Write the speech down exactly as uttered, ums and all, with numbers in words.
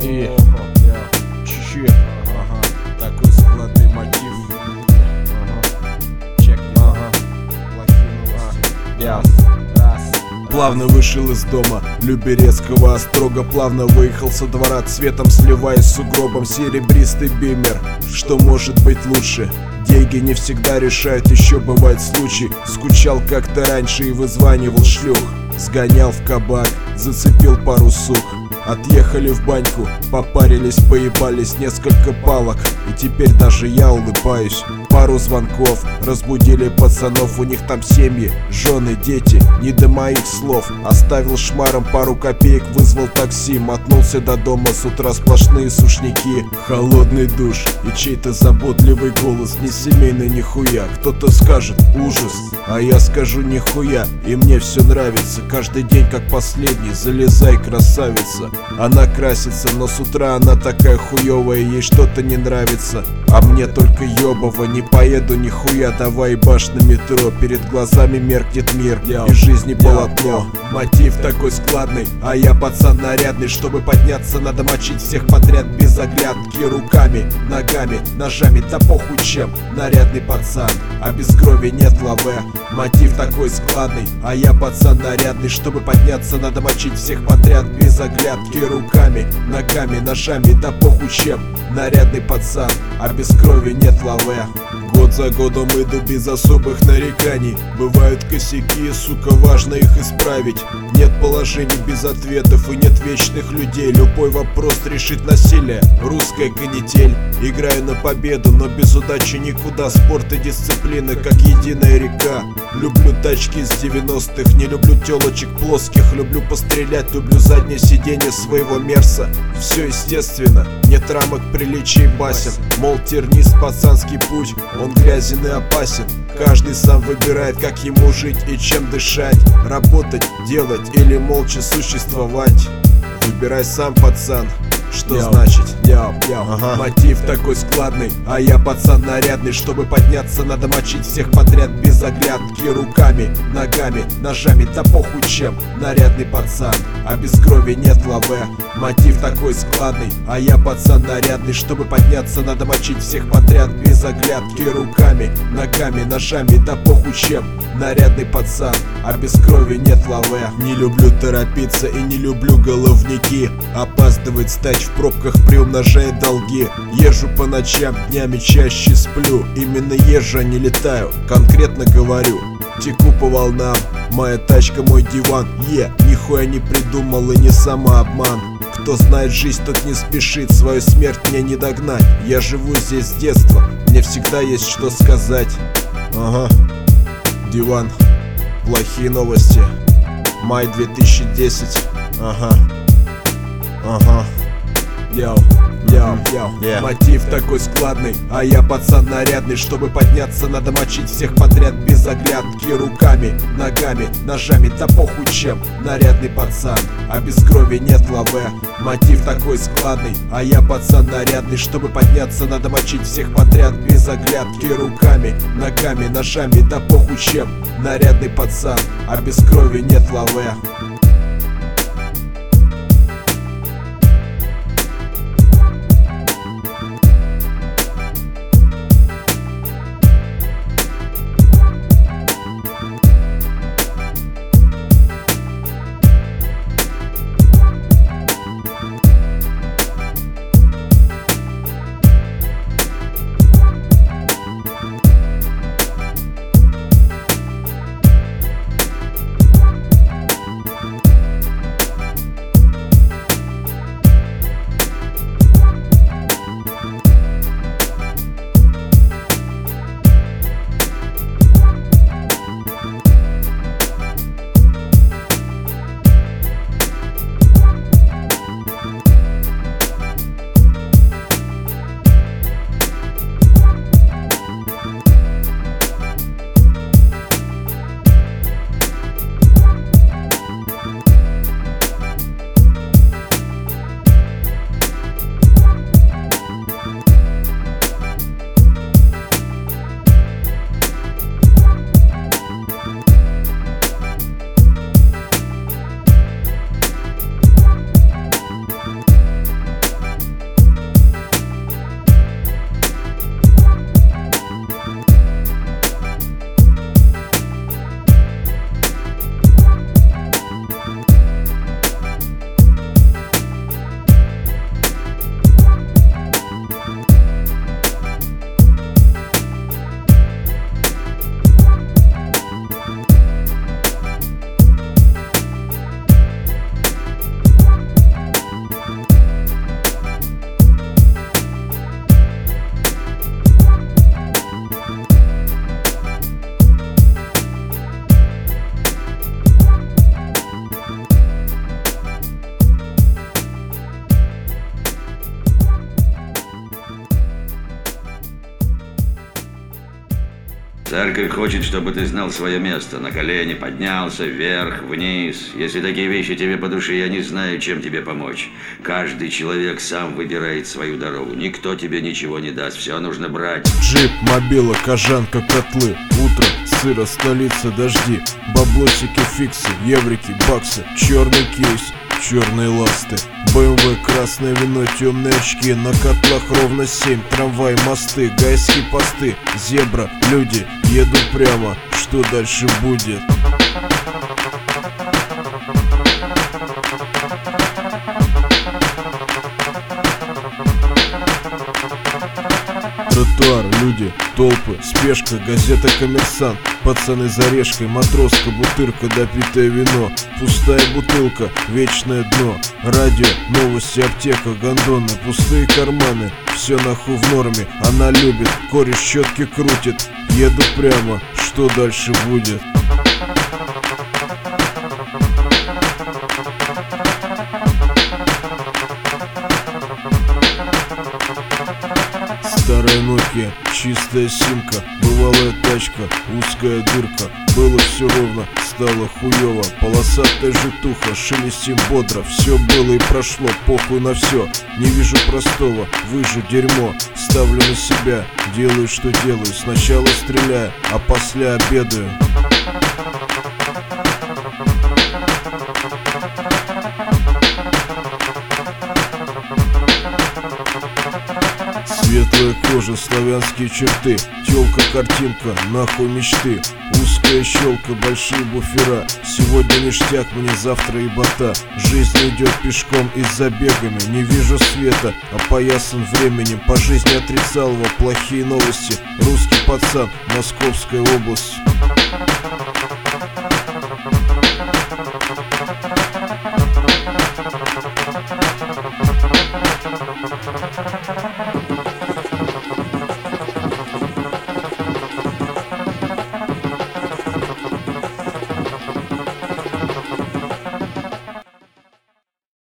И чуть-чуть, ага, такой складный мотив. Ага, чек, ага, плохие новости. Раз. Плавно вышел из дома Люберецкого острога, плавно выехал со двора, цветом сливаясь с сугробом. Серебристый бимер, что может быть лучше? Деньги не всегда решают, еще бывает случай. Скучал как-то раньше и вызванивал шлюх. Сгонял в кабак, зацепил пару сук. Отъехали в баньку, попарились, поебались, несколько палок. И теперь даже я улыбаюсь. Пару звонков, разбудили пацанов, у них там семьи, жены, дети, не до моих слов. Оставил шмаром пару копеек, вызвал такси, мотнулся до дома, с утра сплошные сушняки. Холодный душ и чей-то заботливый голос, не семейный нихуя. Кто-то скажет ужас, а я скажу нихуя. И мне все нравится, каждый день как последний, залезай, красавица. Она красится, но с утра она такая хуевая, ей что-то не нравится. А мне только ёбово, не поеду нихуя, давай баш на метро. Перед глазами меркнет мир и жизни полотно. Мотив такой складный, а я пацан нарядный. Чтобы подняться, надо мочить всех подряд без оглядки. Руками, ногами, ножами, да похуй чем. Нарядный пацан, а без крови нет лаве. Мотив такой складный, а я пацан нарядный. Чтобы подняться, надо мочить всех подряд без оглядки. Руками, ногами, ножами, да похуй чем. Нарядный пацан, а без крови нет лаве. Год за годом иду без особых нареканий. Бывают косяки, сука, важно их исправить. Нет положений без ответов и нет вечных людей. Любой вопрос решит насилие, русская канитель. Играю на победу, но без удачи никуда. Спорт и дисциплина, как единая река. Люблю тачки из девяностых, не люблю телочек плоских. Люблю пострелять, люблю заднее сиденье своего мерса. Все естественно, нет рамок приличий басен. Мол, тернист пацанский путь, он грязен и опасен. Каждый сам выбирает, как ему жить и чем дышать. Работать, делать или молча существовать. Выбирай сам, пацан. Что Йо. значит? Йо, йо. Ага. Мотив такой складный, а я пацан нарядный. Чтобы подняться, надо мочить всех подряд без оглядки. Руками, ногами, ножами, да похуй чем. Нарядный пацан, а без крови нет лаве. Мотив такой складный, а я пацан нарядный. Чтобы подняться, надо мочить всех подряд без оглядки. Руками, ногами, ножами, да похуй чем. Нарядный пацан, а без крови нет лаве. Не люблю торопиться и не люблю головники. Опаздывать, стать в пробках приумножая долги. Езжу по ночам, днями чаще сплю. Именно езжу, а не летаю, конкретно говорю. Теку по волнам, моя тачка, мой диван. Е, нихуя не придумал и не самообман. Кто знает жизнь, тот не спешит, свою смерть мне не догнать. Я живу здесь с детства, мне всегда есть что сказать. Ага, диван, плохие новости. Май две тысячи десять. Ага, ага. Йоу, йоу, йоу. Yeah. Мотив такой складный, а я пацан нарядный. Чтобы подняться, надо мочить всех подряд без оглядки. Руками, ногами, ножами, да похуй чем. Нарядный пацан, а без крови нет лаве. Мотив такой складный, а я пацан нарядный. Чтобы подняться, надо мочить всех подряд без оглядки. Руками, ногами, ножами, да похуй чем. Нарядный пацан, а без крови нет лаве. Церковь хочет, чтобы ты знал свое место. На колени поднялся, вверх, вниз. Если такие вещи тебе по душе, я не знаю, чем тебе помочь. Каждый человек сам выбирает свою дорогу. Никто тебе ничего не даст. Все нужно брать. Джип, мобила, кожанка, котлы. Утро, сыро, столица, дожди. Баблосики, фиксы, еврики, баксы. Черный кейс, черные ласты. БМВ, красное вино, темные очки. На котлах ровно семь. Трамвай, мосты, гайские посты. Зебра, люди, еду прямо. Что дальше будет? Тротуар, люди, толпы, спешка, газета «Коммерсант». Пацаны за решкой, матроска, бутырка, допитое вино. Пустая бутылка, вечное дно. Радио, новости, аптека, гондоны, пустые карманы. Все нахуй в норме, она любит, кореш щетки крутит. Еду прямо, что дальше будет? Старая Nokia, чистая симка, бывалая тачка, узкая дырка. Было все ровно, стало хуево. Полосатая житуха, шелестим бодро. Все было и прошло, похуй на все. Не вижу простого, выжу дерьмо. Ставлю на себя, делаю что делаю. Сначала стреляю, а после обедаю. Светлая кожа, славянские черты. Тёлка, картинка, нахуй мечты. Узкая щелка, большие буфера. Сегодня ништяк, мне завтра ебота. Жизнь идет пешком и с забегами. Не вижу света, опоясан временем. По жизни отрицал его плохие новости. Русский пацан, Московская область. Thank you.